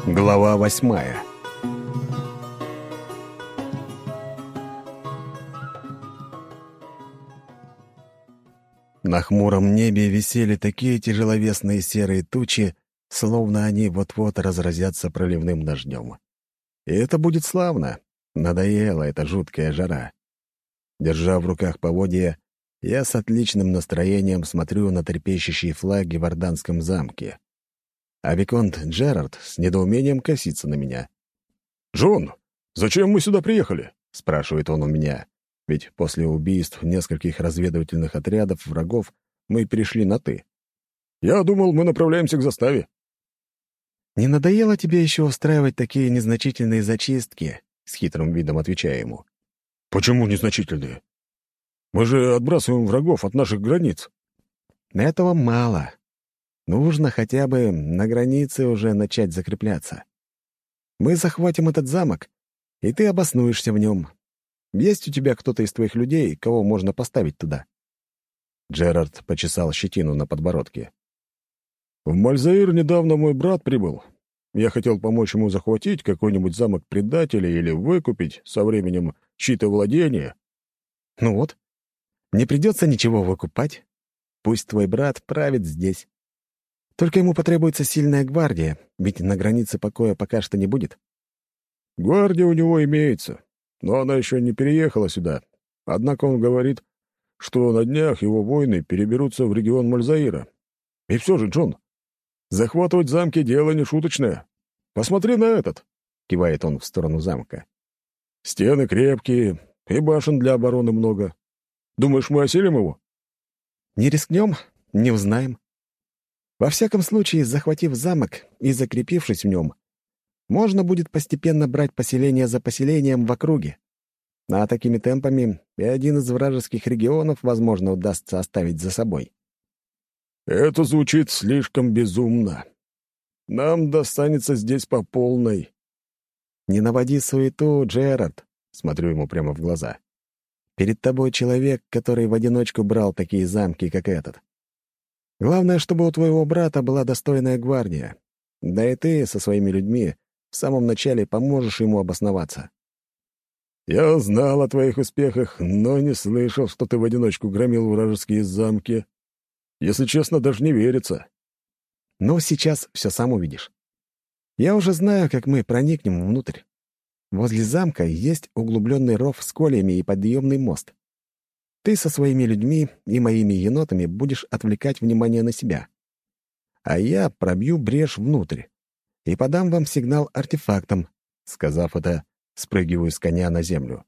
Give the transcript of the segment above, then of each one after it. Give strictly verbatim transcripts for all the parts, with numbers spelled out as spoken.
Глава восьмая. На хмуром небе висели такие тяжеловесные серые тучи, словно они вот-вот разразятся проливным дождем. И это будет славно. Надоела эта жуткая жара. Держа в руках поводья, я с отличным настроением смотрю на трепещущие флаги в Орданском замке. А виконт Джерард с недоумением косится на меня. «Джон, зачем мы сюда приехали?» — спрашивает он у меня. Ведь после убийств нескольких разведывательных отрядов врагов мы перешли на «ты». «Я думал, мы направляемся к заставе». «Не надоело тебе еще устраивать такие незначительные зачистки?» — с хитрым видом отвечаю ему. «Почему незначительные? Мы же отбрасываем врагов от наших границ». «Этого мало. Нужно хотя бы на границе уже начать закрепляться. Мы захватим этот замок, и ты обоснуешься в нем. Есть у тебя кто-то из твоих людей, кого можно поставить туда?» Джерард почесал щетину на подбородке. «В Мальзаир недавно мой брат прибыл. Я хотел помочь ему захватить какой-нибудь замок предателей или выкупить со временем чьи-то владения». «Ну вот, не придется ничего выкупать. Пусть твой брат правит здесь. Только ему потребуется сильная гвардия, ведь на границе покоя пока что не будет». «Гвардия у него имеется, но она еще не переехала сюда. Однако он говорит, что на днях его воины переберутся в регион Мальзаира. И все же, Джон, захватывать замки — дело не шуточное. Посмотри на этот!» — кивает он в сторону замка. «Стены крепкие, и башен для обороны много. Думаешь, мы осилим его?» «Не рискнем, не узнаем. Во всяком случае, захватив замок и закрепившись в нем, можно будет постепенно брать поселение за поселением в округе. А такими темпами и один из вражеских регионов, возможно, удастся оставить за собой». «Это звучит слишком безумно. Нам достанется здесь по полной». «Не наводи суету, Джерард», — смотрю ему прямо в глаза. «Перед тобой человек, который в одиночку брал такие замки, как этот. Главное, чтобы у твоего брата была достойная гвардия. Да и ты со своими людьми в самом начале поможешь ему обосноваться». «Я знал о твоих успехах, но не слышал, что ты в одиночку громил вражеские замки. Если честно, даже не верится». «Ну, сейчас все сам увидишь. Я уже знаю, как мы проникнем внутрь. Возле замка есть углубленный ров с кольями и подъемный мост. Ты со своими людьми и моими енотами будешь отвлекать внимание на себя. А я пробью брешь внутрь и подам вам сигнал артефактом». Сказав это, спрыгиваю с коня на землю.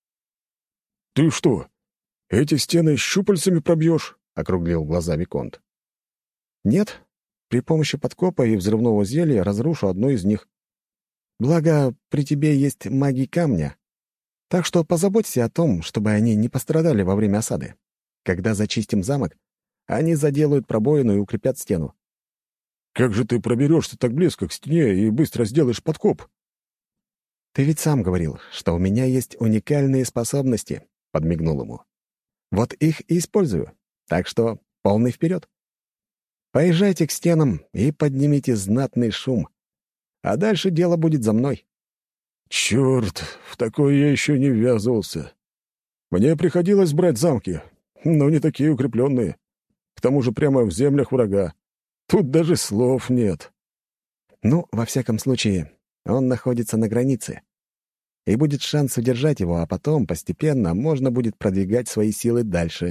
«Ты что, эти стены щупальцами пробьешь?» — округлил глаза виконт. «Нет, при помощи подкопа и взрывного зелья разрушу одну из них. Благо, при тебе есть маги камня. Так что позаботься о том, чтобы они не пострадали во время осады. Когда зачистим замок, они заделают пробоину и укрепят стену». «Как же ты проберешься так близко к стене и быстро сделаешь подкоп?» «Ты ведь сам говорил, что у меня есть уникальные способности», — подмигнул ему. «Вот их и использую. Так что полный вперед. Поезжайте к стенам и поднимите знатный шум. А дальше дело будет за мной». «Черт, в такое я еще не ввязывался. Мне приходилось брать замки, но не такие укрепленные. К тому же прямо в землях врага. Тут даже слов нет». «Ну, во всяком случае, он находится на границе. И будет шанс удержать его, а потом постепенно можно будет продвигать свои силы дальше».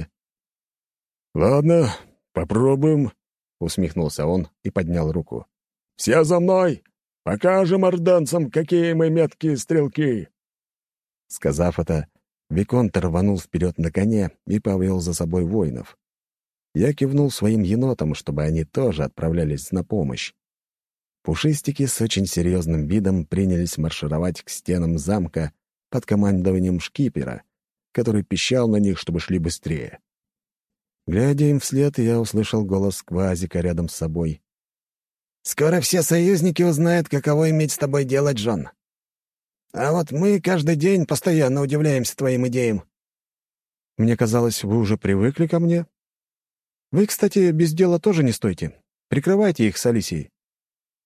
«Ладно, попробуем», — усмехнулся он и поднял руку. «Все за мной! Покажем орданцам, какие мы меткие стрелки!» Сказав это, виконт рванул вперед на коне и повел за собой воинов. Я кивнул своим енотам, чтобы они тоже отправлялись на помощь. Пушистики с очень серьезным видом принялись маршировать к стенам замка под командованием шкипера, который пищал на них, чтобы шли быстрее. Глядя им вслед, я услышал голос Квазика рядом с собой. «Скоро все союзники узнают, каково иметь с тобой дело, Джон. А вот мы каждый день постоянно удивляемся твоим идеям». «Мне казалось, вы уже привыкли ко мне. Вы, кстати, без дела тоже не стойте. Прикрывайте их с Алисией».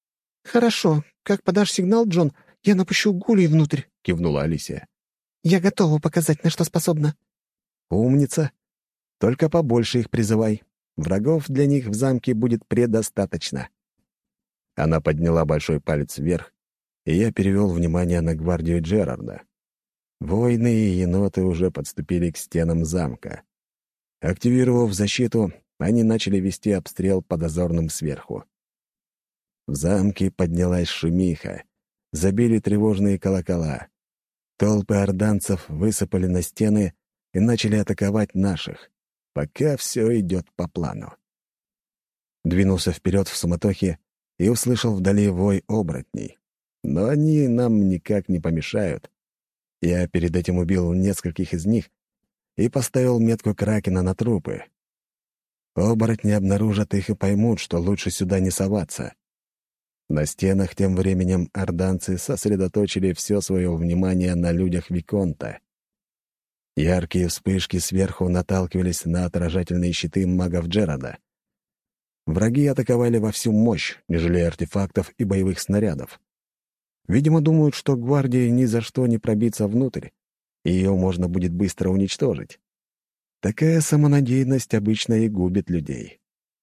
«Хорошо. Как подашь сигнал, Джон, я напущу гулей внутрь», — кивнула Алисия. «Я готова показать, на что способна». «Умница. Только побольше их призывай. Врагов для них в замке будет предостаточно». Она подняла большой палец вверх, и я перевел внимание на гвардию Джерарда. Воины и еноты уже подступили к стенам замка. Активировав защиту, они начали вести обстрел по дозорным сверху. В замке поднялась шумиха, забили тревожные колокола. Толпы орданцев высыпали на стены и начали атаковать наших, пока все идет по плану. Двинулся вперед в суматохе и услышал вдали вой оборотней. Но они нам никак не помешают. Я перед этим убил нескольких из них и поставил метку кракена на трупы. Оборотни обнаружат их и поймут, что лучше сюда не соваться. На стенах тем временем орданцы сосредоточили все свое внимание на людях Виконта. Яркие вспышки сверху наталкивались на отражательные щиты магов Джерарда. Враги атаковали во всю мощь, не жалея артефактов и боевых снарядов. Видимо, думают, что гвардии ни за что не пробиться внутрь, и ее можно будет быстро уничтожить. Такая самонадеянность обычно и губит людей.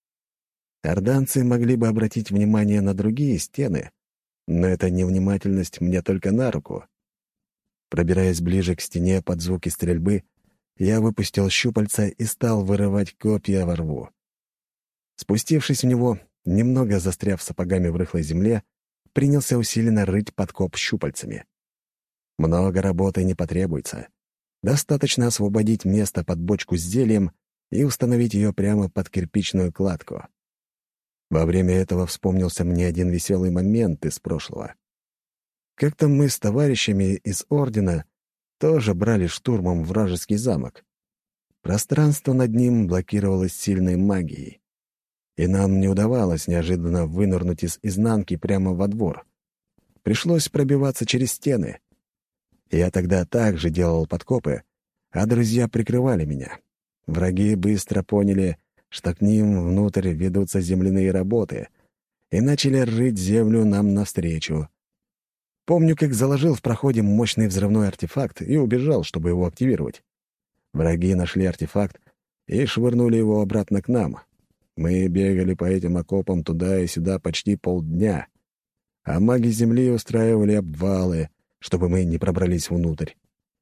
Орданцы могли бы обратить внимание на другие стены, но эта невнимательность мне только на руку. Пробираясь ближе к стене под звуки стрельбы, я выпустил щупальца и стал вырывать копья во рву. Спустившись в него, немного застряв сапогами в рыхлой земле, принялся усиленно рыть подкоп щупальцами. Много работы не потребуется. Достаточно освободить место под бочку с зельем и установить ее прямо под кирпичную кладку. Во время этого вспомнился мне один веселый момент из прошлого. Как-то мы с товарищами из Ордена тоже брали штурмом вражеский замок. Пространство над ним блокировалось сильной магией, и нам не удавалось неожиданно вынырнуть из изнанки прямо во двор. Пришлось пробиваться через стены. Я тогда также делал подкопы, а друзья прикрывали меня. Враги быстро поняли, что к ним внутрь ведутся земляные работы, и начали рыть землю нам навстречу. Помню, как заложил в проходе мощный взрывной артефакт и убежал, чтобы его активировать. Враги нашли артефакт и швырнули его обратно к нам. Мы бегали по этим окопам туда и сюда почти полдня, а маги земли устраивали обвалы, чтобы мы не пробрались внутрь.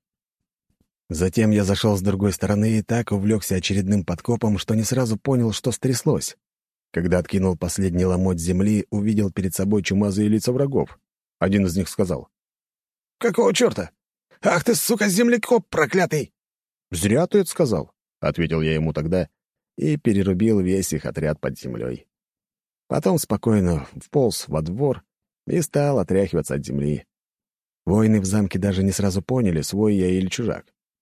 Затем я зашел с другой стороны и так увлекся очередным подкопом, что не сразу понял, что стряслось. Когда откинул последний ломоть земли, увидел перед собой чумазые лица врагов. Один из них сказал: «Какого черта? Ах ты, сука, землекоп проклятый!» «Зря ты это сказал», — ответил я ему тогда и перерубил весь их отряд под землей. Потом спокойно вполз во двор и стал отряхиваться от земли. Воины в замке даже не сразу поняли, свой я или чужак.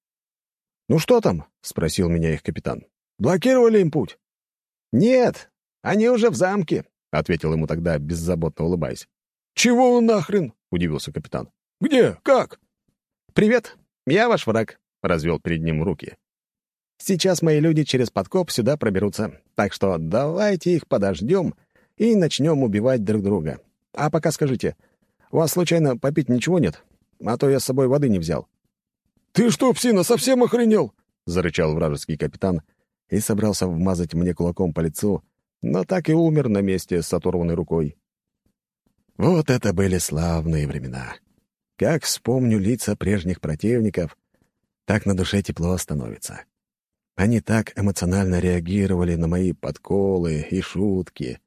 «Ну что там?» — спросил меня их капитан. «Блокировали им путь?» «Нет, они уже в замке», — ответил ему тогда, беззаботно улыбаясь. «Чего нахрен?» — удивился капитан. «Где? Как?» «Привет, я ваш враг», — развел перед ним руки. «Сейчас мои люди через подкоп сюда проберутся, так что давайте их подождем и начнем убивать друг друга. А пока скажите, у вас случайно попить ничего нет? А то я с собой воды не взял». «Ты что, псина, совсем охренел?» — зарычал вражеский капитан и собрался вмазать мне кулаком по лицу, но так и умер на месте с оторванной рукой. Вот это были славные времена. Как вспомню лица прежних противников, так на душе тепло становится. Они так эмоционально реагировали на мои подколы и шутки.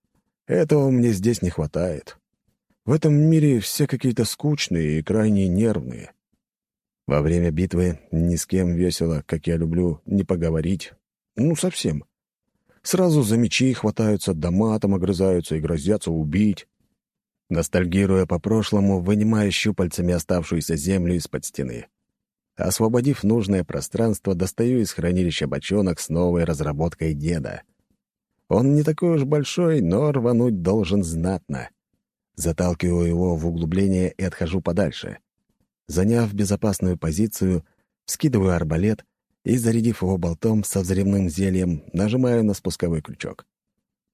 Этого мне здесь не хватает. В этом мире все какие-то скучные и крайне нервные. Во время битвы ни с кем весело, как я люблю, не поговорить. Ну, совсем. Сразу за мечи хватаются, да матом огрызаются и грозятся убить. Ностальгируя по прошлому, вынимаю щупальцами оставшуюся землю из-под стены. Освободив нужное пространство, достаю из хранилища бочонок с новой разработкой деда. Он не такой уж большой, но рвануть должен знатно. Заталкиваю его в углубление и отхожу подальше. Заняв безопасную позицию, вскидываю арбалет и, зарядив его болтом со взрывным зельем, нажимаю на спусковой крючок.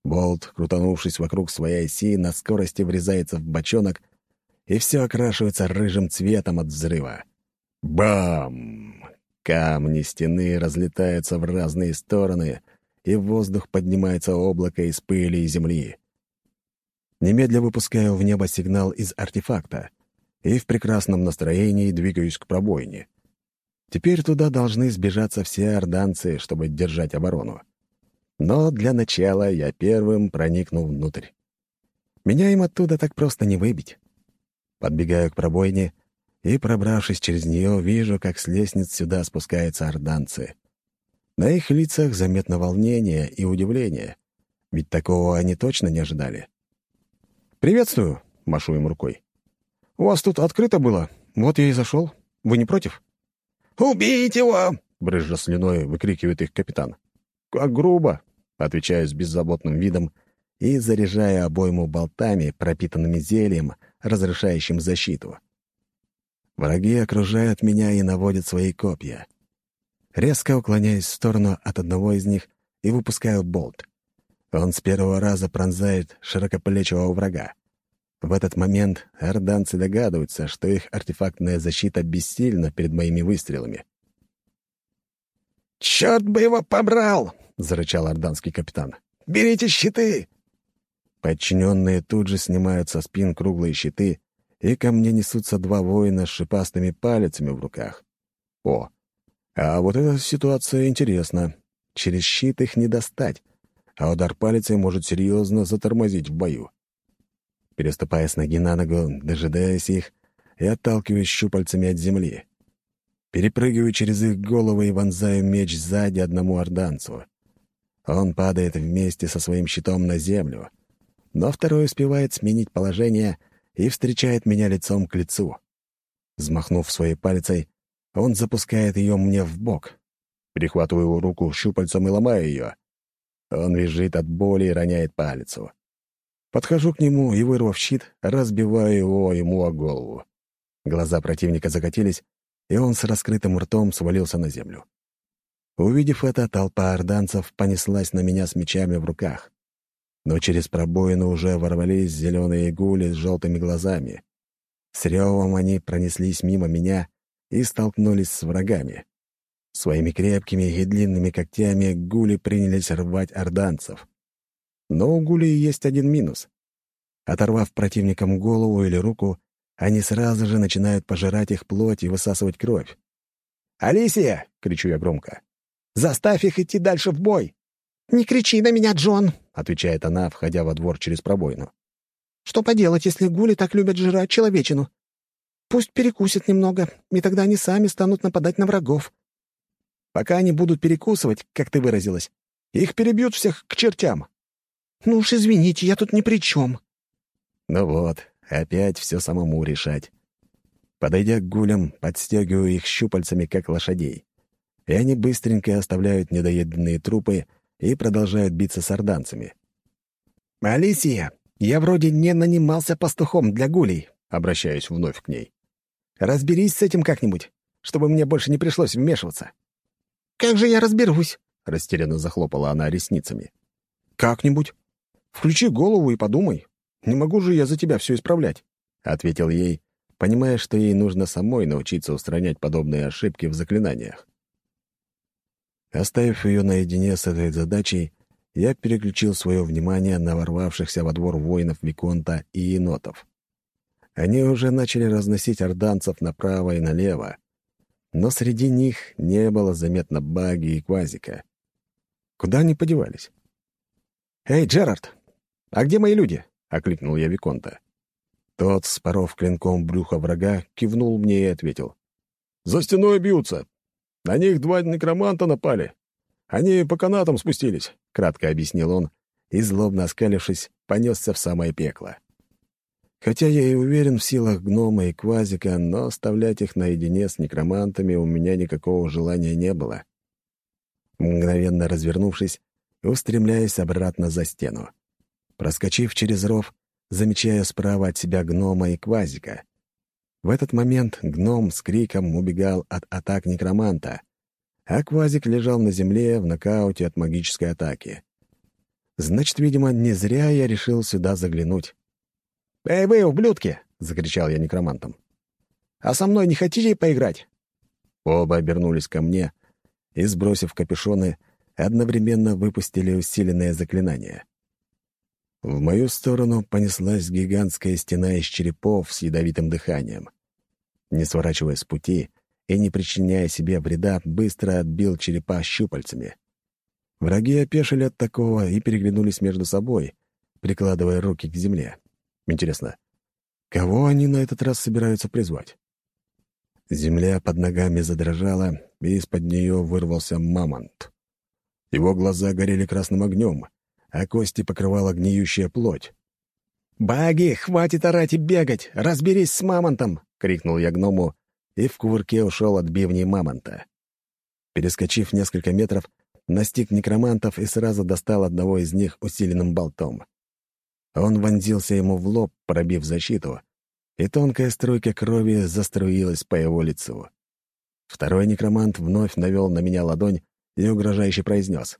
Болт, крутанувшись вокруг своей оси, на скорости врезается в бочонок, и все окрашивается рыжим цветом от взрыва. Бам! Камни стены разлетаются в разные стороны, и в воздух поднимается облако из пыли и земли. Немедля выпускаю в небо сигнал из артефакта и в прекрасном настроении двигаюсь к пробоине. Теперь туда должны сбежаться все орданцы, чтобы держать оборону. Но для начала я первым проникну внутрь. Меня им оттуда так просто не выбить. Подбегаю к пробоине и, пробравшись через нее, вижу, как с лестниц сюда спускаются орданцы. На их лицах заметно волнение и удивление, ведь такого они точно не ожидали. «Приветствую», — машу им рукой. «У вас тут открыто было, вот я и зашел. Вы не против?» «Убить его!» — брызжа слюной выкрикивает их капитан. «Как грубо!» — отвечаю с беззаботным видом и заряжая обойму болтами, пропитанными зельем, разрушающим защиту. Враги окружают меня и наводят свои копья. Резко уклоняюсь в сторону от одного из них и выпускаю болт. Он с первого раза пронзает широкоплечего врага. В этот момент орданцы догадываются, что их артефактная защита бессильна перед моими выстрелами. «Черт бы его побрал!» — зарычал орданский капитан. «Берите щиты!» Подчиненные тут же снимают со спин круглые щиты, и ко мне несутся два воина с шипастыми палицами в руках. О, а вот эта ситуация интересна. Через щит их не достать, а удар палицей может серьезно затормозить в бою. Переступая с ноги на ногу, дожидаясь их, и отталкиваюсь щупальцами от земли. Перепрыгиваю через их головы и вонзаю меч сзади одному орданцу. Он падает вместе со своим щитом на землю, но второй успевает сменить положение и встречает меня лицом к лицу. Взмахнув своей палицей, он запускает ее мне в бок. Перехватываю его руку щупальцем и ломаю ее. Он визжит от боли и роняет палицу. Подхожу к нему и, вырвав щит, разбиваю его ему о голову. Глаза противника закатились, и он с раскрытым ртом свалился на землю. Увидев это, толпа орданцев понеслась на меня с мечами в руках. Но через пробоину уже ворвались зеленые гули с желтыми глазами. С ревом они пронеслись мимо меня и столкнулись с врагами. Своими крепкими и длинными когтями гули принялись рвать орданцев. Но у гулей есть один минус. Оторвав противникам голову или руку, они сразу же начинают пожирать их плоть и высасывать кровь. «Алисия!» — кричу я громко. «Заставь их идти дальше в бой!» «Не кричи на меня, Джон!» — отвечает она, входя во двор через пробоину. «Что поделать, если гули так любят жрать человечину? Пусть перекусят немного, и тогда они сами станут нападать на врагов». «Пока они будут перекусывать, как ты выразилась, их перебьют всех к чертям». «Ну уж извините, я тут ни при чем». Ну вот, опять все самому решать. Подойдя к гулям, подстегиваю их щупальцами, как лошадей. И они быстренько оставляют недоеденные трупы и продолжают биться с орданцами. «Алисия, я вроде не нанимался пастухом для гулей», — обращаюсь вновь к ней. «Разберись с этим как-нибудь, чтобы мне больше не пришлось вмешиваться». «Как же я разберусь?» — растерянно захлопала она ресницами. «Как-нибудь. Включи голову и подумай. Не могу же я за тебя все исправлять», — ответил ей, понимая, что ей нужно самой научиться устранять подобные ошибки в заклинаниях. Оставив ее наедине с этой задачей, я переключил свое внимание на ворвавшихся во двор воинов Виконта и енотов. Они уже начали разносить орданцев направо и налево, но среди них не было заметно Баги и Квазика. Куда они подевались? «Эй, Джерард, а где мои люди?» — окликнул я Виконта. Тот, споров клинком брюха врага, кивнул мне и ответил. «За стеной бьются. На них два некроманта напали. Они по канатам спустились», — кратко объяснил он, и, злобно оскалившись, понесся в самое пекло. Хотя я и уверен в силах гнома и Квазика, но оставлять их наедине с некромантами у меня никакого желания не было. Мгновенно развернувшись, устремляясь обратно за стену. Проскочив через ров, замечаю справа от себя гнома и Квазика. В этот момент гном с криком убегал от атак некроманта, а Квазик лежал на земле в нокауте от магической атаки. Значит, видимо, не зря я решил сюда заглянуть. «Эй вы, ублюдки!» — закричал я некромантом. «А со мной не хотите поиграть?» Оба обернулись ко мне и, сбросив капюшоны, одновременно выпустили усиленное заклинание. В мою сторону понеслась гигантская стена из черепов с ядовитым дыханием. Не сворачивая с пути и не причиняя себе вреда, быстро отбил черепа щупальцами. Враги опешили от такого и переглянулись между собой, прикладывая руки к земле. Интересно, кого они на этот раз собираются призвать? Земля под ногами задрожала, и из-под нее вырвался мамонт. Его глаза горели красным огнем, а кости покрывала гниющая плоть. «Баги, хватит орать и бегать! Разберись с мамонтом!» — крикнул я гному, и в кувырке ушел от бивней мамонта. Перескочив несколько метров, настиг некромантов и сразу достал одного из них усиленным болтом. Он вонзился ему в лоб, пробив защиту, и тонкая струйка крови заструилась по его лицу. Второй некромант вновь навел на меня ладонь и угрожающе произнес: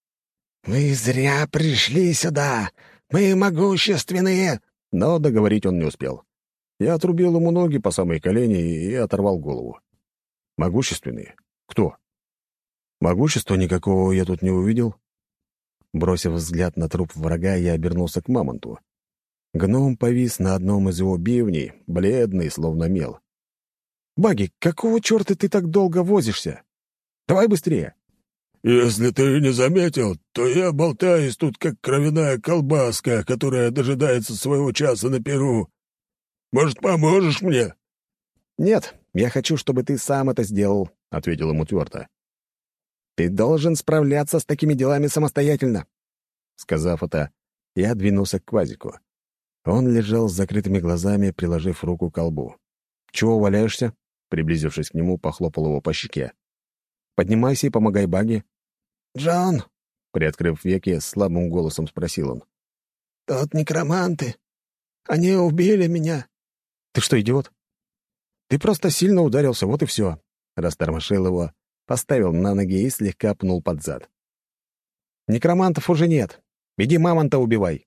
«Вы зря пришли сюда! Мы могущественные!» Но договорить он не успел. Я отрубил ему ноги по самые колени и оторвал голову. Могущественные? Кто? Могущества никакого я тут не увидел. Бросив взгляд на труп врага, я обернулся к мамонту. Гном повис на одном из его бивней, бледный, словно мел. «Баги, какого черта ты так долго возишься? Давай быстрее!» «Если ты не заметил, то я болтаюсь тут, как кровяная колбаска, которая дожидается своего часа на перу. Может, поможешь мне?» «Нет, я хочу, чтобы ты сам это сделал», — ответил ему твердо. «Ты должен справляться с такими делами самостоятельно». Сказав это, я двинулся к Квазику. Он лежал с закрытыми глазами, приложив руку к колбу. «Чего валяешься?» Приблизившись к нему, похлопал его по щеке. «Поднимайся и помогай Баги». «Джон», — приоткрыв веки, слабым голосом спросил он. «Тут некроманты. Они убили меня». «Ты что, идиот? Ты просто сильно ударился, вот и все». Растормошил его, поставил на ноги и слегка пнул под зад. «Некромантов уже нет. Иди мамонта убивай».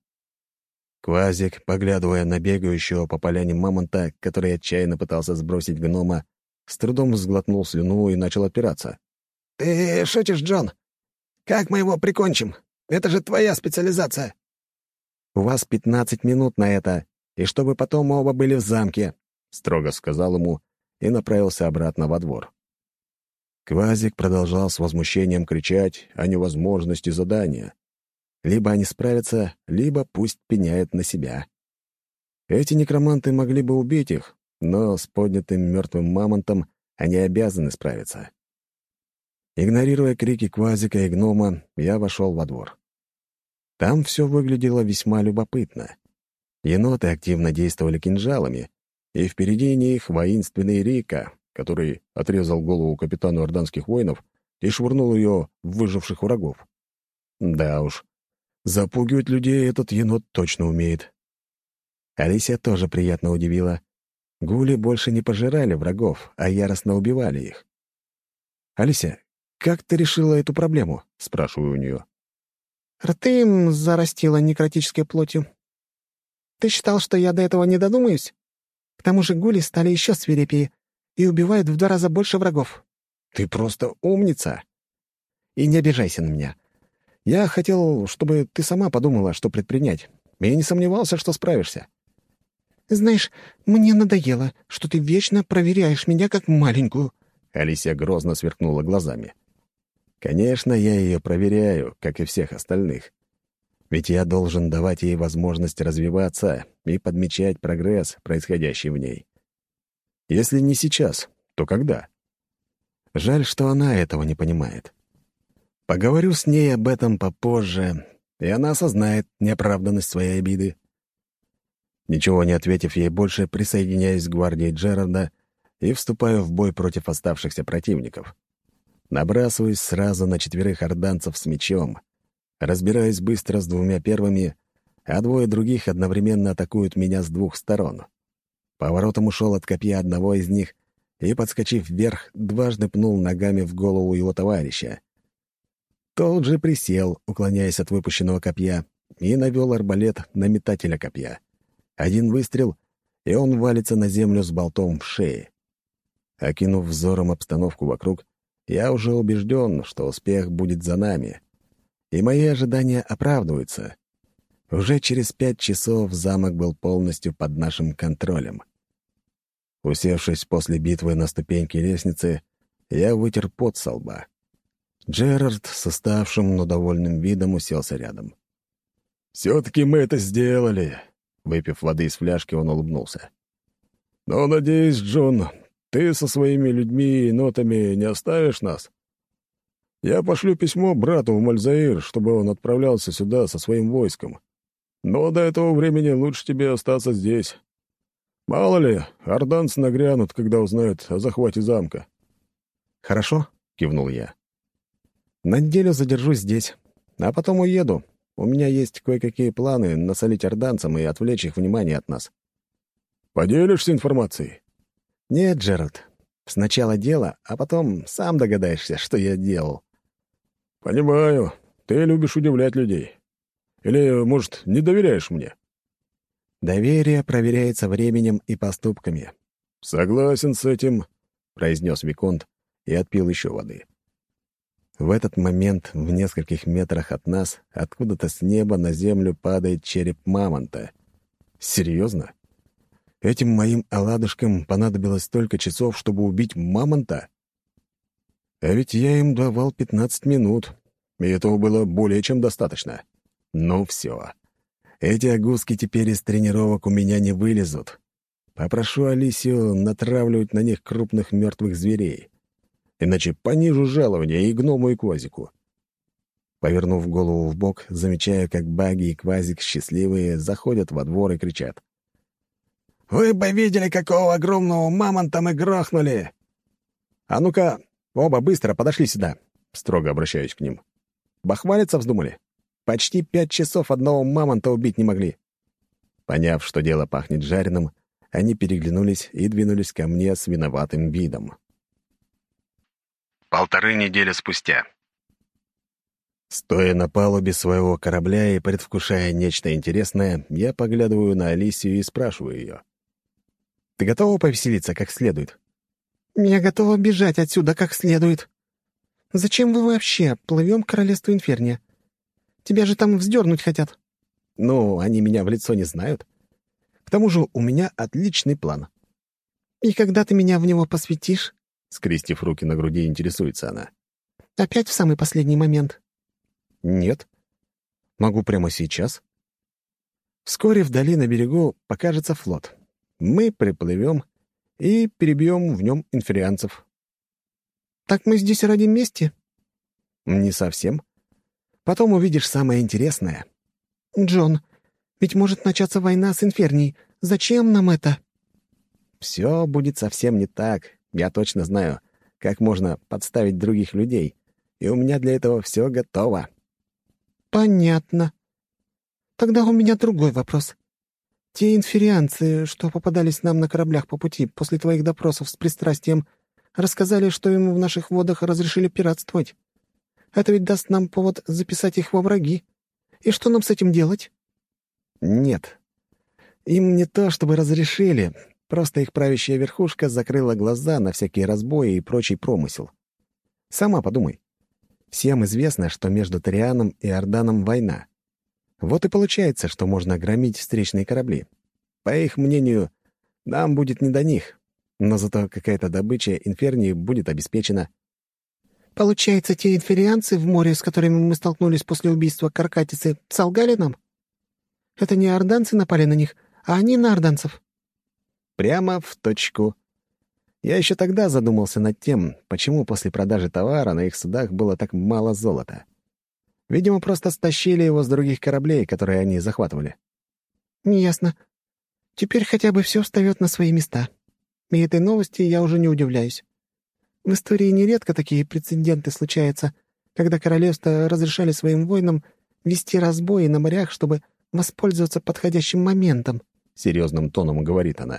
Квазик, поглядывая на бегающего по поляне мамонта, который отчаянно пытался сбросить гнома, с трудом сглотнул слюну и начал опираться. «Ты шутишь, Джон? Как мы его прикончим? Это же твоя специализация». «У вас пятнадцать минут на это, и чтобы потом оба были в замке», — строго сказал ему и направился обратно во двор. Квазик продолжал с возмущением кричать о невозможности задания. Либо они справятся, либо пусть пеняют на себя. Эти некроманты могли бы убить их, но с поднятым мертвым мамонтом они обязаны справиться. Игнорируя крики Квазика и гнома, я вошел во двор. Там все выглядело весьма любопытно. Еноты активно действовали кинжалами, и впереди них воинственный Рика, который отрезал голову капитану орданских воинов и швырнул ее в выживших врагов. Да уж, запугивать людей этот енот точно умеет. Алисия тоже приятно удивила. Гули больше не пожирали врагов, а яростно убивали их. «Алисия, как ты решила эту проблему?» — спрашиваю у нее. «Рты им зарастила некротической плотью. Ты считал, что я до этого не додумаюсь? К тому же гули стали еще свирепее и убивают в два раза больше врагов». «Ты просто умница! И не обижайся на меня. Я хотел, чтобы ты сама подумала, что предпринять, и не сомневался, что справишься». «Знаешь, мне надоело, что ты вечно проверяешь меня как маленькую». Алисия грозно сверкнула глазами. «Конечно, я ее проверяю, как и всех остальных. Ведь я должен давать ей возможность развиваться и подмечать прогресс, происходящий в ней. Если не сейчас, то когда? Жаль, что она этого не понимает. Поговорю с ней об этом попозже, и она осознает неоправданность своей обиды». Ничего не ответив ей больше, присоединяюсь к гвардии Джерарда и вступаю в бой против оставшихся противников. Набрасываюсь сразу на четверых орданцев с мечом. Разбираюсь быстро с двумя первыми, а двое других одновременно атакуют меня с двух сторон. Поворотом ушел от копья одного из них и, подскочив вверх, дважды пнул ногами в голову его товарища. Тот же присел, уклоняясь от выпущенного копья, и навел арбалет на метателя копья. Один выстрел, и он валится на землю с болтом в шее. Окинув взором обстановку вокруг, я уже убежден, что успех будет за нами. И мои ожидания оправдываются. Уже через пять часов замок был полностью под нашим контролем. Усевшись после битвы на ступеньки лестницы, я вытер пот со лба. Джерард с уставшим, но довольным видом уселся рядом. «Все-таки мы это сделали!» Выпив воды из фляжки, он улыбнулся. «Но, надеюсь, Джон, ты со своими людьми и нотами не оставишь нас? Я пошлю письмо брату в Мальзаир, чтобы он отправлялся сюда со своим войском. Но до этого времени лучше тебе остаться здесь. Мало ли, орданцы нагрянут, когда узнают о захвате замка». «Хорошо», — кивнул я. «На неделю задержусь здесь, а потом уеду. У меня есть кое-какие планы насолить орданцам и отвлечь их внимание от нас». «Поделишься информацией?» «Нет, Джерард. Сначала дело, а потом сам догадаешься, что я делал». «Понимаю. Ты любишь удивлять людей. Или, может, не доверяешь мне?» «Доверие проверяется временем и поступками». «Согласен с этим», — произнес Виконт и отпил еще воды. В этот момент в нескольких метрах от нас откуда-то с неба на землю падает череп мамонта. Серьезно? Этим моим оладушкам понадобилось столько часов, чтобы убить мамонта? А ведь я им давал пятнадцать минут, и этого было более чем достаточно. Ну все. Эти огузки теперь из тренировок у меня не вылезут. Попрошу Алисию натравливать на них крупных мертвых зверей. Иначе понижу жалование и гному, и квазику. Повернув голову в бок, замечаю, как Баги и Квазик счастливые заходят во двор и кричат. «Вы бы видели, какого огромного мамонта мы грохнули!» «А ну-ка, оба быстро подошли сюда!» Строго обращаюсь к ним. «Бахвалиться вздумали? Почти пять часов одного мамонта убить не могли». Поняв, что дело пахнет жареным, они переглянулись и двинулись ко мне с виноватым видом. Полторы недели спустя. Стоя на палубе своего корабля и предвкушая нечто интересное, я поглядываю на Алисию и спрашиваю ее. «Ты готова повеселиться как следует?» «Я готова бежать отсюда как следует. Зачем вы вообще плывем к королевству Инферния? Тебя же там вздернуть хотят». «Ну, они меня в лицо не знают. К тому же у меня отличный план». «И когда ты меня в него посвятишь?» Скрестив руки на груди, интересуется она. «Опять в самый последний момент?» «Нет. Могу прямо сейчас». Вскоре вдали на берегу покажется флот. Мы приплывем и перебьем в нем инферианцев. «Так мы здесь ради мести?» «Не совсем. Потом увидишь самое интересное». «Джон, ведь может начаться война с Инфернией. Зачем нам это?» «Все будет совсем не так. Я точно знаю, как можно подставить других людей, и у меня для этого все готово». «Понятно. Тогда у меня другой вопрос. Те инферианцы, что попадались нам на кораблях по пути после твоих допросов с пристрастием, рассказали, что им в наших водах разрешили пиратствовать. Это ведь даст нам повод записать их во враги. И что нам с этим делать?» «Нет. Им не то чтобы разрешили, просто их правящая верхушка закрыла глаза на всякие разбои и прочий промысел. Сама подумай. Всем известно, что между Торианом и Орданом война. Вот и получается, что можно громить встречные корабли. По их мнению, нам будет не до них, но зато какая-то добыча Инфернии будет обеспечена». «Получается, те инферианцы в море, с которыми мы столкнулись после убийства Каркатицы, солгали нам? Это не орданцы напали на них, а они на орданцев?» Прямо в точку. Я еще тогда задумался над тем, почему после продажи товара на их судах было так мало золота. Видимо, просто стащили его с других кораблей, которые они захватывали. «Ясно. Теперь хотя бы все встает на свои места. И этой новости я уже не удивляюсь. В истории нередко такие прецеденты случаются, когда королевства разрешали своим воинам вести разбои на морях, чтобы воспользоваться подходящим моментом», — серьезным тоном говорит она.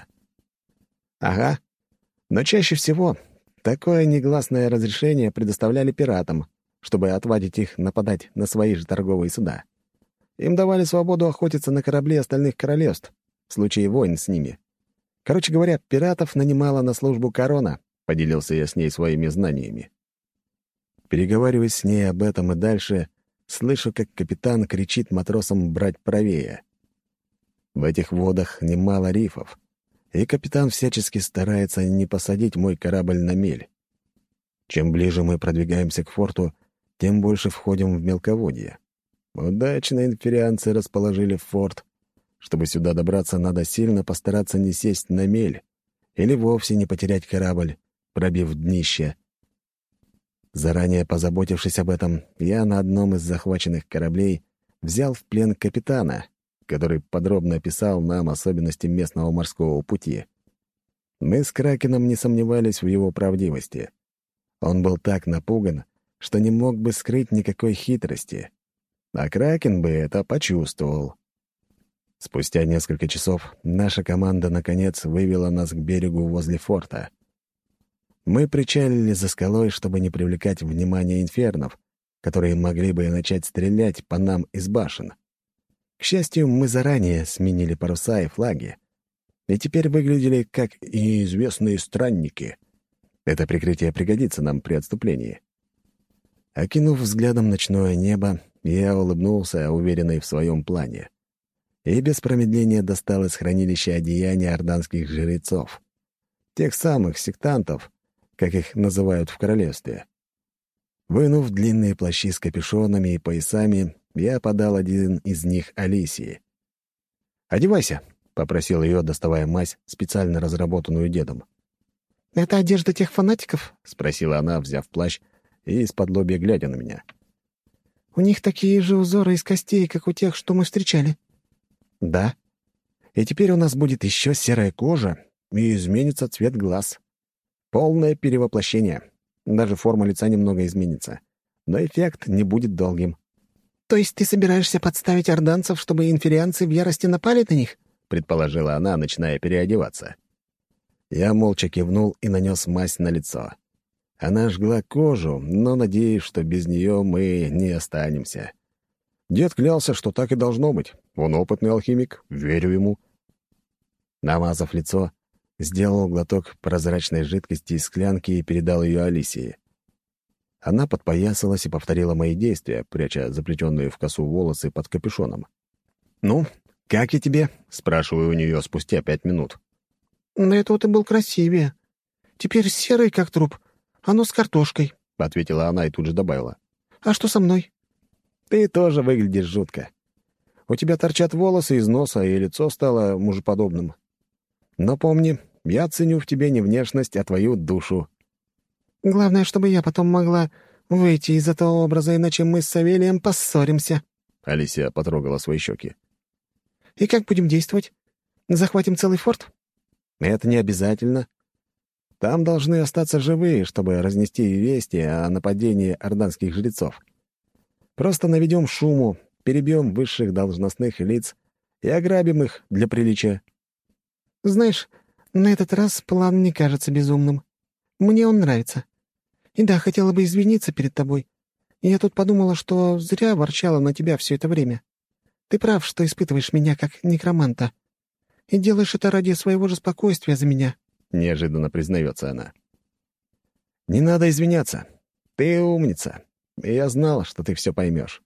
«Ага. Но чаще всего такое негласное разрешение предоставляли пиратам, чтобы отвадить их нападать на свои же торговые суда. Им давали свободу охотиться на корабли остальных королевств в случае войн с ними. Короче говоря, пиратов нанимала на службу корона, — поделился я с ней своими знаниями. Переговариваясь с ней об этом и дальше, слышу, как капитан кричит матросам брать правее. В этих водах немало рифов, и капитан всячески старается не посадить мой корабль на мель. Чем ближе мы продвигаемся к форту, тем больше входим в мелководье. Удачно инферианцы расположили форт. Чтобы сюда добраться, надо сильно постараться не сесть на мель или вовсе не потерять корабль, пробив днище. Заранее позаботившись об этом, я на одном из захваченных кораблей взял в плен капитана, который подробно описал нам особенности местного морского пути. Мы с Кракеном не сомневались в его правдивости. Он был так напуган, что не мог бы скрыть никакой хитрости. А Кракен бы это почувствовал. Спустя несколько часов наша команда, наконец, вывела нас к берегу возле форта. Мы причалили за скалой, чтобы не привлекать внимание инфернов, которые могли бы начать стрелять по нам из башен. К счастью, мы заранее сменили паруса и флаги, и теперь выглядели как и известные странники. Это прикрытие пригодится нам при отступлении. Окинув взглядом ночное небо, я улыбнулся, уверенный в своем плане, и без промедления достал из хранилища одеяния орданских жрецов, тех самых сектантов, как их называют в королевстве. Вынув длинные плащи с капюшонами и поясами, я подал один из них Алисии. «Одевайся», — попросил ее, доставая мазь, специально разработанную дедом. «Это одежда тех фанатиков?» — спросила она, взяв плащ и из-под лобья глядя на меня. «У них такие же узоры из костей, как у тех, что мы встречали». «Да. И теперь у нас будет еще серая кожа, и изменится цвет глаз. Полное перевоплощение. Даже форма лица немного изменится. Но эффект не будет долгим». «То есть ты собираешься подставить орданцев, чтобы инферианцы в ярости напали на них?» — предположила она, начиная переодеваться. Я молча кивнул и нанес мазь на лицо. Она жгла кожу, но надеюсь, что без нее мы не останемся. Дед клялся, что так и должно быть. Он опытный алхимик, верю ему. Намазав лицо, сделал глоток прозрачной жидкости из склянки и передал ее Алисии. Она подпоясалась и повторила мои действия, пряча заплетенные в косу волосы под капюшоном. «Ну, как и тебе?» — спрашиваю у нее спустя пять минут. «На этого ты был красивее. Теперь серый, как труп, оно с картошкой», — ответила она и тут же добавила. «А что со мной?» «Ты тоже выглядишь жутко. У тебя торчат волосы из носа, и лицо стало мужеподобным. Но помни, я ценю в тебе не внешность, а твою душу». «Главное, чтобы я потом могла выйти из этого образа, иначе мы с Савелием поссоримся». Алисия потрогала свои щеки. «И как будем действовать? Захватим целый форт?» «Это не обязательно. Там должны остаться живые, чтобы разнести вести о нападении орданских жрецов. Просто наведем шуму, перебьем высших должностных лиц и ограбим их для приличия». «Знаешь, на этот раз план не кажется безумным. Мне он нравится. И да, хотела бы извиниться перед тобой. Я тут подумала, что зря ворчала на тебя все это время. Ты прав, что испытываешь меня как некроманта. И делаешь это ради своего же спокойствия за меня», — неожиданно признается она. «Не надо извиняться. Ты умница, и я знал, что ты все поймешь».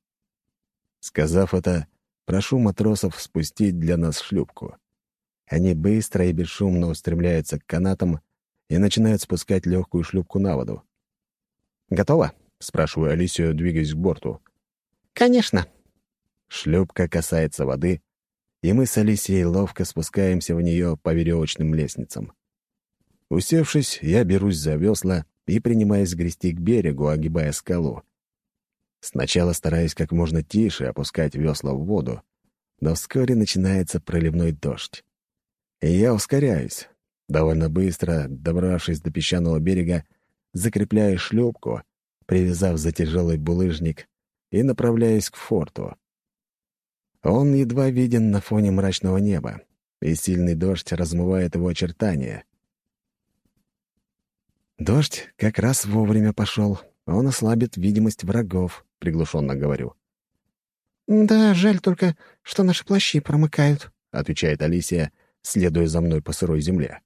Сказав это, прошу матросов спустить для нас шлюпку. Они быстро и бесшумно устремляются к канатам и начинают спускать легкую шлюпку на воду. «Готово?» — спрашиваю Алисию, двигаясь к борту. «Конечно». Шлюпка касается воды, и мы с Алисией ловко спускаемся в нее по веревочным лестницам. Усевшись, я берусь за весла и принимаюсь грести к берегу, огибая скалу. Сначала стараюсь как можно тише опускать весла в воду, но вскоре начинается проливной дождь. И я ускоряюсь. Довольно быстро, добравшись до песчаного берега, закрепляю шлюпку, привязав за тяжелый булыжник, и направляюсь к форту. Он едва виден на фоне мрачного неба, и сильный дождь размывает его очертания. Дождь как раз вовремя пошел, Он ослабит видимость врагов, — приглушенно говорю. «Да, жаль только, что наши плащи промыкают», — отвечает Алисия, следуя за мной по сырой земле.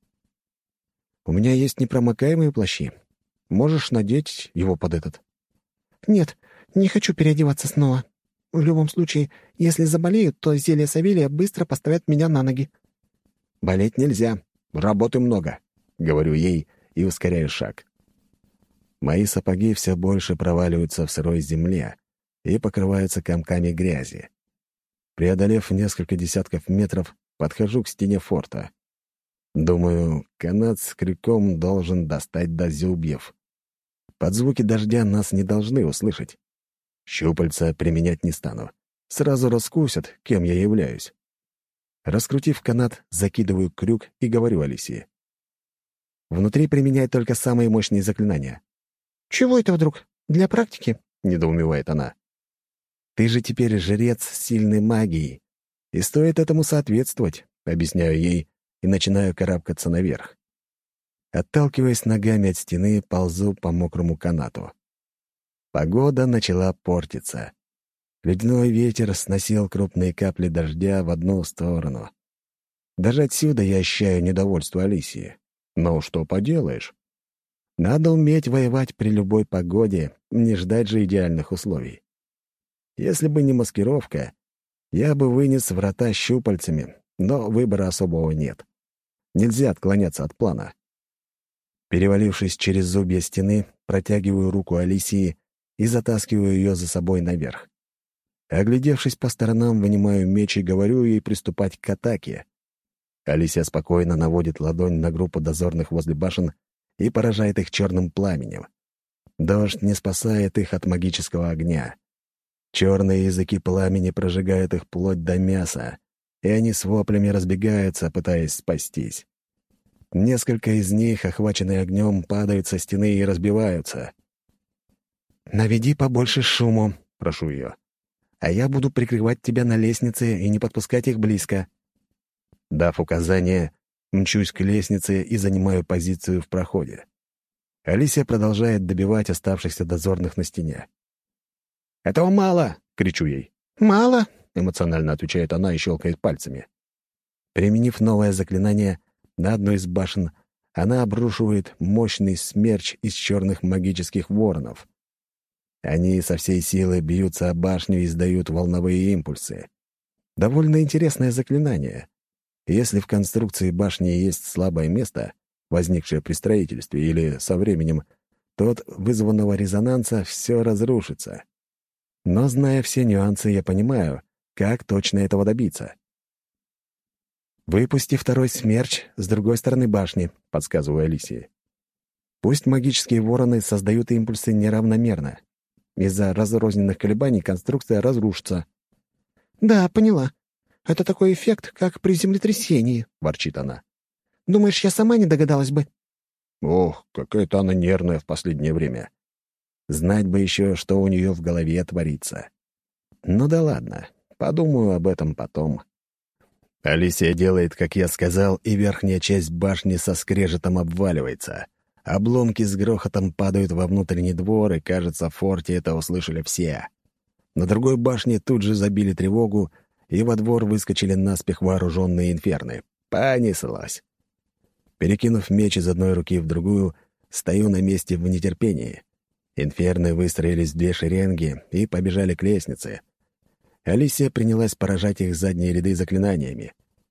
«У меня есть непромокаемые плащи. Можешь надеть его под этот». «Нет, не хочу переодеваться снова. В любом случае, если заболею, то зелье Савелия быстро поставят меня на ноги». «Болеть нельзя. Работы много», — говорю ей и ускоряю шаг. Мои сапоги все больше проваливаются в сырой земле и покрываются комками грязи. Преодолев несколько десятков метров, подхожу к стене форта. Думаю, канат с крюком должен достать до зубьев. Под звуки дождя нас не должны услышать. Щупальца применять не стану. Сразу раскусят, кем я являюсь. Раскрутив канат, закидываю крюк и говорю Алисии. Внутри применяй только самые мощные заклинания. «Чего это вдруг? Для практики?» — недоумевает она. «Ты же теперь жрец с сильной магией, и стоит этому соответствовать», — объясняю ей и начинаю карабкаться наверх. Отталкиваясь ногами от стены, ползу по мокрому канату. Погода начала портиться. Ледяной ветер сносил крупные капли дождя в одну сторону. Даже отсюда я ощущаю недовольство Алисии. Но что поделаешь? Надо уметь воевать при любой погоде, не ждать же идеальных условий. Если бы не маскировка, я бы вынес врата щупальцами, но выбора особого нет. Нельзя отклоняться от плана. Перевалившись через зубья стены, протягиваю руку Алисии и затаскиваю ее за собой наверх. Оглядевшись по сторонам, вынимаю меч и говорю ей приступать к атаке. Алисия спокойно наводит ладонь на группу дозорных возле башен и поражает их черным пламенем. Дождь не спасает их от магического огня. Черные языки пламени прожигают их плоть до мяса, и они с воплями разбегаются, пытаясь спастись. Несколько из них, охваченные огнем, падают со стены и разбиваются. «Наведи побольше шуму», — прошу ее. «А я буду прикрывать тебя на лестнице и не подпускать их близко». Дав указание, мчусь к лестнице и занимаю позицию в проходе. Алисия продолжает добивать оставшихся дозорных на стене. «Этого мало!» — кричу ей. «Мало?» — эмоционально отвечает она и щелкает пальцами. Применив новое заклинание на одну из башен, она обрушивает мощный смерч из черных магических воронов. Они со всей силы бьются о башню и издают волновые импульсы. Довольно интересное заклинание. Если в конструкции башни есть слабое место, возникшее при строительстве или со временем, то от вызванного резонанса все разрушится. Но, зная все нюансы, я понимаю, как точно этого добиться. «Выпусти второй смерч с другой стороны башни», — подсказываю Алисии. «Пусть магические вороны создают импульсы неравномерно. Из-за разрозненных колебаний конструкция разрушится». «Да, поняла. Это такой эффект, как при землетрясении», — ворчит она. «Думаешь, я сама не догадалась бы?» Ох, какая-то она нервная в последнее время. Знать бы еще, что у нее в голове творится. Ну да ладно, подумаю об этом потом. Алисия делает, как я сказал, и верхняя часть башни со скрежетом обваливается. Обломки с грохотом падают во внутренний двор, и, кажется, в форте это услышали все. На другой башне тут же забили тревогу, и во двор выскочили наспех вооруженные инферны. Понеслась. Перекинув меч из одной руки в другую, стою на месте в нетерпении. Инферны выстроились в две шеренги и побежали к лестнице. Алисия принялась поражать их задние ряды заклинаниями.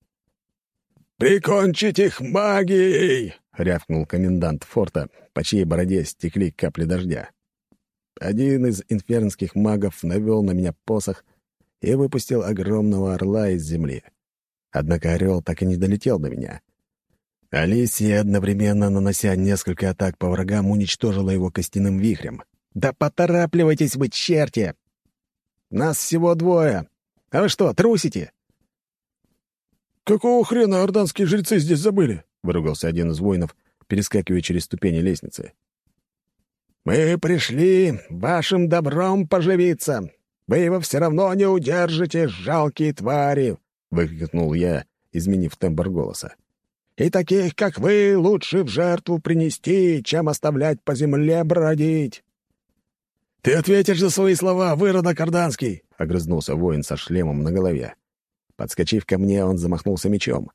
«Прикончить их магией!» — рявкнул комендант форта, по чьей бороде стекли капли дождя. Один из инфернских магов навел на меня посох и выпустил огромного орла из земли. Однако орел так и не долетел до меня. Алисия, одновременно нанося несколько атак по врагам, уничтожила его костяным вихрем. «Да поторапливайтесь вы, черти! Нас всего двое! А вы что, трусите?» «Какого хрена орданские жрецы здесь забыли?» — выругался один из воинов, перескакивая через ступени лестницы. «Мы пришли вашим добром поживиться. Вы его все равно не удержите, жалкие твари!» — выкрикнул я, изменив тембр голоса. «И таких, как вы, лучше в жертву принести, чем оставлять по земле бродить!» «Ты ответишь за свои слова, выродок орданский!» — огрызнулся воин со шлемом на голове. Подскочив ко мне, он замахнулся мечом.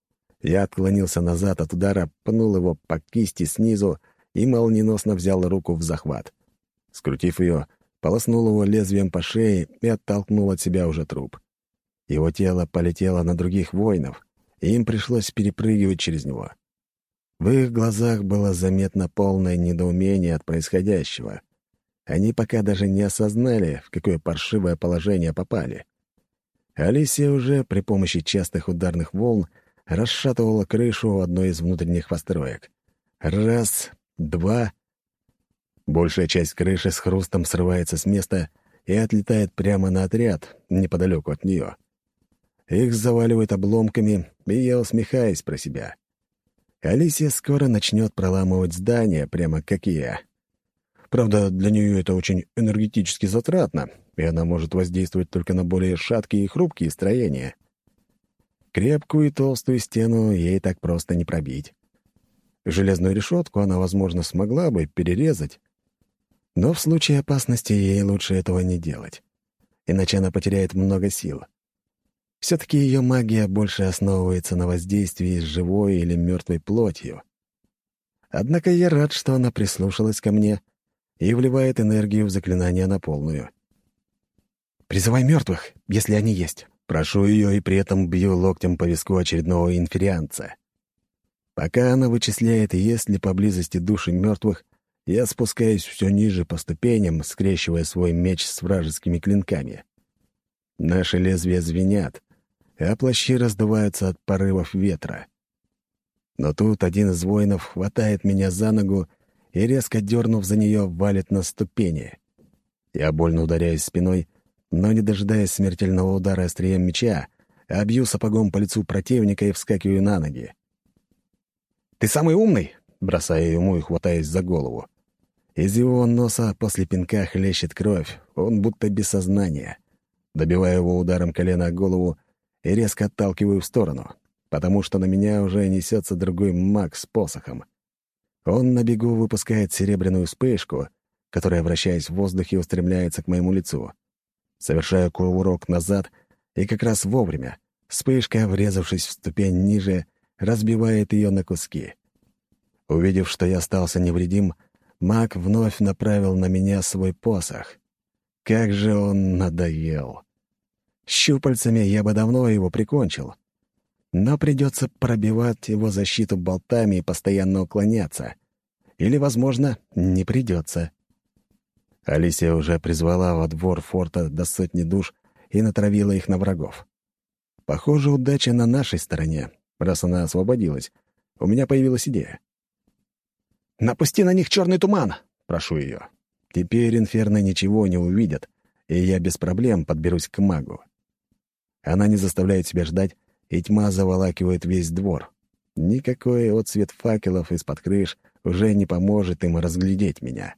Я отклонился назад от удара, пнул его по кисти снизу и молниеносно взял руку в захват. Скрутив ее, полоснул его лезвием по шее и оттолкнул от себя уже труп. Его тело полетело на других воинов, и им пришлось перепрыгивать через него. В их глазах было заметно полное недоумение от происходящего. Они пока даже не осознали, в какое паршивое положение попали. Алисия уже при помощи частых ударных волн расшатывала крышу одной из внутренних построек. Раз, два. Большая часть крыши с хрустом срывается с места и отлетает прямо на отряд, неподалеку от нее. Их заваливают обломками, и я усмехаюсь про себя. Алисия скоро начнет проламывать здания, прямо как и я. Правда, для нее это очень энергетически затратно, и она может воздействовать только на более шаткие и хрупкие строения. Крепкую и толстую стену ей так просто не пробить. Железную решетку она, возможно, смогла бы перерезать, но в случае опасности ей лучше этого не делать, иначе она потеряет много сил. Все-таки ее магия больше основывается на воздействии с живой или мертвой плотью. Однако я рад, что она прислушалась ко мне и вливает энергию в заклинание на полную. «Призывай мертвых, если они есть». Прошу ее и при этом бью локтем по виску очередного инферианца. Пока она вычисляет, есть ли поблизости души мертвых, я спускаюсь все ниже по ступеням, скрещивая свой меч с вражескими клинками. Наши лезвия звенят, а плащи раздуваются от порывов ветра. Но тут один из воинов хватает меня за ногу и, резко дернув за нее, валит на ступени. Я больно ударяюсь спиной, но, не дожидаясь смертельного удара острием меча, бью сапогом по лицу противника и вскакиваю на ноги. «Ты самый умный!» — бросаю ему и хватаюсь за голову. Из его носа после пинка хлещет кровь, он будто без сознания. Добиваю его ударом колена о голову и резко отталкиваю в сторону, потому что на меня уже несется другой маг с посохом. Он на бегу выпускает серебряную вспышку, которая, вращаясь в воздухе, устремляется к моему лицу. Совершаю кувырок назад, и как раз вовремя вспышка, врезавшись в ступень ниже, разбивает ее на куски. Увидев, что я остался невредим, маг вновь направил на меня свой посох. Как же он надоел! Щупальцами я бы давно его прикончил, но придется пробивать его защиту болтами и постоянно уклоняться. Или, возможно, не придется. Алисия уже призвала во двор форта до сотни душ и натравила их на врагов. Похоже, удача на нашей стороне. Раз она освободилась, у меня появилась идея. «Напусти на них черный туман!» — прошу ее. Теперь инферно ничего не увидят, и я без проблем подберусь к магу. Она не заставляет себя ждать, и тьма заволакивает весь двор. Никакой отсвет факелов из-под крыш уже не поможет им разглядеть меня.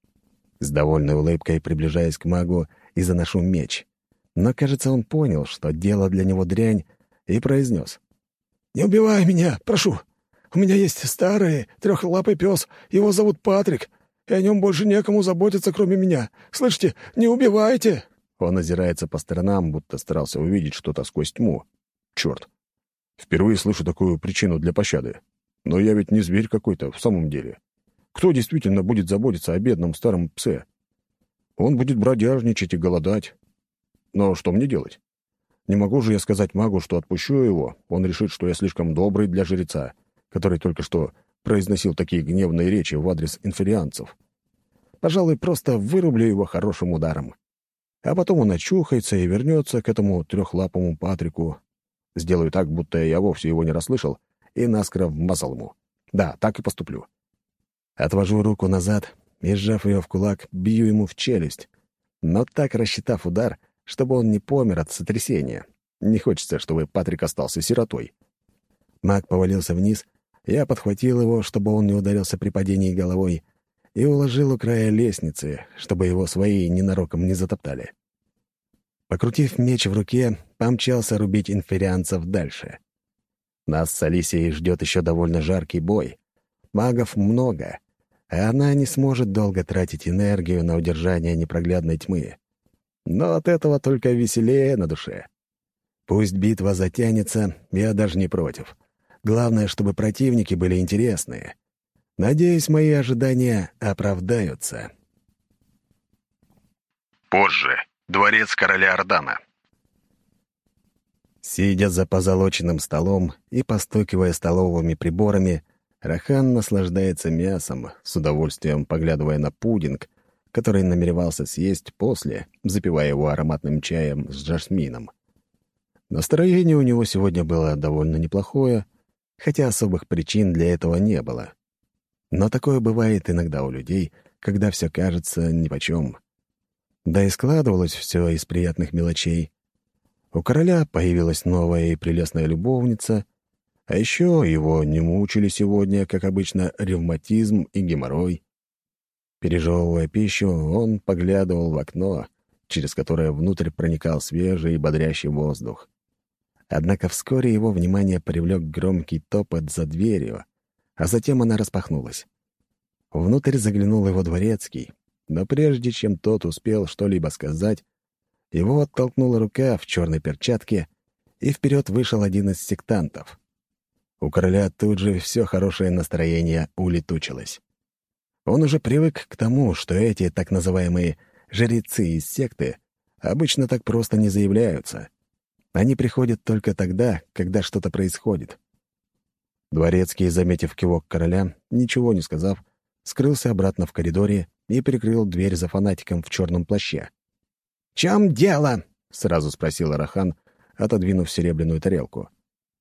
С довольной улыбкой приближаюсь к магу и заношу меч. Но, кажется, он понял, что дело для него дрянь, и произнес: «Не убивай меня, прошу. У меня есть старый трехлапый пес, его зовут Патрик, и о нем больше некому заботиться, кроме меня. Слышите, не убивайте!» Он озирается по сторонам, будто старался увидеть что-то сквозь тьму. Черт! Впервые слышу такую причину для пощады. Но я ведь не зверь какой-то в самом деле. Кто действительно будет заботиться о бедном старом псе? Он будет бродяжничать и голодать. Но что мне делать? Не могу же я сказать магу, что отпущу его. Он решит, что я слишком добрый для жреца, который только что произносил такие гневные речи в адрес инферианцев. Пожалуй, просто вырублю его хорошим ударом. А потом он очухается и вернется к этому трехлапому Патрику. Сделаю так, будто я вовсе его не расслышал, и наскоро вмазал ему. Да, так и поступлю. Отвожу руку назад и, сжав ее в кулак, бью ему в челюсть, но так рассчитав удар, чтобы он не помер от сотрясения. Не хочется, чтобы Патрик остался сиротой. Маг повалился вниз, я подхватил его, чтобы он не ударился при падении головой, и уложил у края лестницы, чтобы его свои ненароком не затоптали. Покрутив меч в руке, помчался рубить инферианцев дальше. Нас с Алисией ждет еще довольно жаркий бой. Магов много, а она не сможет долго тратить энергию на удержание непроглядной тьмы. Но от этого только веселее на душе. Пусть битва затянется, я даже не против. Главное, чтобы противники были интересные. Надеюсь, мои ожидания оправдаются. Позже. Дворец короля Ордана. Сидя за позолоченным столом и постукивая столовыми приборами, Рахан наслаждается мясом, с удовольствием поглядывая на пудинг, который намеревался съесть после, запивая его ароматным чаем с жасмином. Настроение у него сегодня было довольно неплохое, хотя особых причин для этого не было. Но такое бывает иногда у людей, когда все кажется нипочем. Да и складывалось все из приятных мелочей. У короля появилась новая и прелестная любовница, а еще его не мучили сегодня, как обычно, ревматизм и геморрой. Пережевывая пищу, он поглядывал в окно, через которое внутрь проникал свежий и бодрящий воздух. Однако вскоре его внимание привлек громкий топот за дверью, а затем она распахнулась. Внутрь заглянул его дворецкий, но прежде чем тот успел что-либо сказать, его оттолкнула рука в черной перчатке, и вперед вышел один из сектантов. У короля тут же все хорошее настроение улетучилось. Он уже привык к тому, что эти так называемые «жрецы» из секты обычно так просто не заявляются. Они приходят только тогда, когда что-то происходит. Дворецкий, заметив кивок короля, ничего не сказав, скрылся обратно в коридоре и прикрыл дверь за фанатиком в черном плаще. «В чем дело?» — сразу спросил Рахан, отодвинув серебряную тарелку.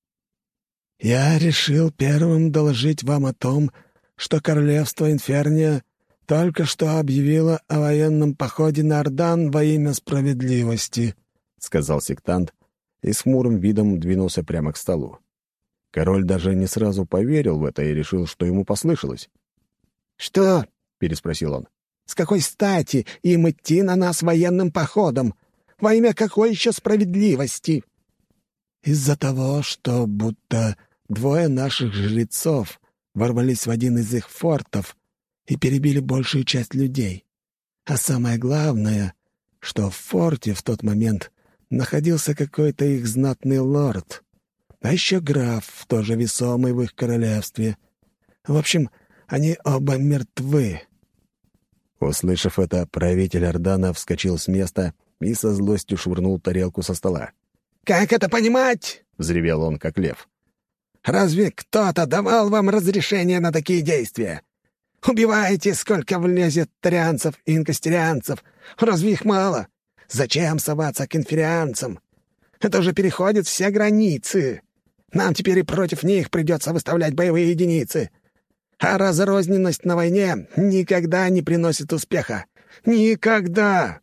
«Я решил первым доложить вам о том, что королевство Инферния только что объявило о военном походе на Ордан во имя справедливости», — сказал сектант и с хмурым видом двинулся прямо к столу. Король даже не сразу поверил в это и решил, что ему послышалось. «Что?» — переспросил он. «С какой стати им идти на нас военным походом? Во имя какой еще справедливости?» «Из-за того, что будто двое наших жрецов ворвались в один из их фортов и перебили большую часть людей. А самое главное, что в форте в тот момент находился какой-то их знатный лорд, а еще граф, тоже весомый в их королевстве. В общем, они оба мертвы». Услышав это, правитель Ордана вскочил с места и со злостью швырнул тарелку со стола. «Как это понимать?» — взревел он, как лев. «Разве кто-то давал вам разрешение на такие действия? Убивайте, сколько влезет тарианцев и инкастерианцев. Разве их мало? Зачем соваться к инферианцам? Это уже переходит все границы. Нам теперь и против них придется выставлять боевые единицы. А разрозненность на войне никогда не приносит успеха. Никогда!»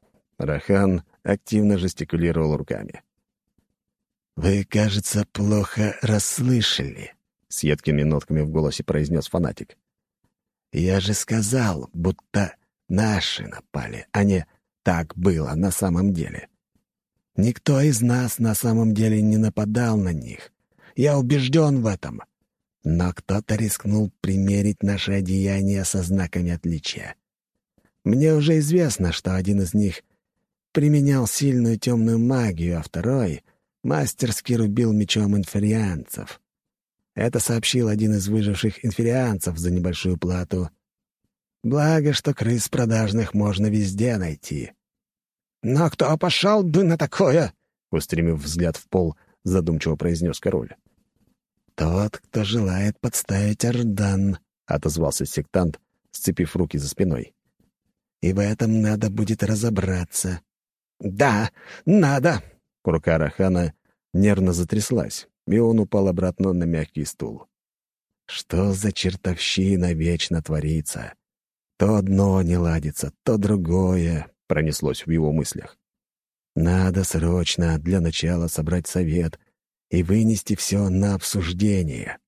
Рахан активно жестикулировал руками. «Вы, кажется, плохо расслышали», — с едкими нотками в голосе произнес фанатик. «Я же сказал, будто наши напали, а не так было на самом деле. Никто из нас на самом деле не нападал на них. Я убежден в этом. Но кто-то рискнул примерить наши одеяния со знаками отличия. Мне уже известно, что один из них применял сильную темную магию, а второй мастерски рубил мечом инферианцев. Это сообщил один из выживших инферианцев за небольшую плату. Благо, что крыс продажных можно везде найти». «Но кто пошел бы на такое?» — устремив взгляд в пол, задумчиво произнес король. «Тот, кто желает подставить Ордан», — отозвался сектант, сцепив руки за спиной. «И в этом надо будет разобраться». «Да, надо!» Рука Рахана нервно затряслась, и он упал обратно на мягкий стул. Что за чертовщина вечно творится? То одно не ладится, то другое, пронеслось в его мыслях. Надо срочно для начала собрать совет и вынести все на обсуждение.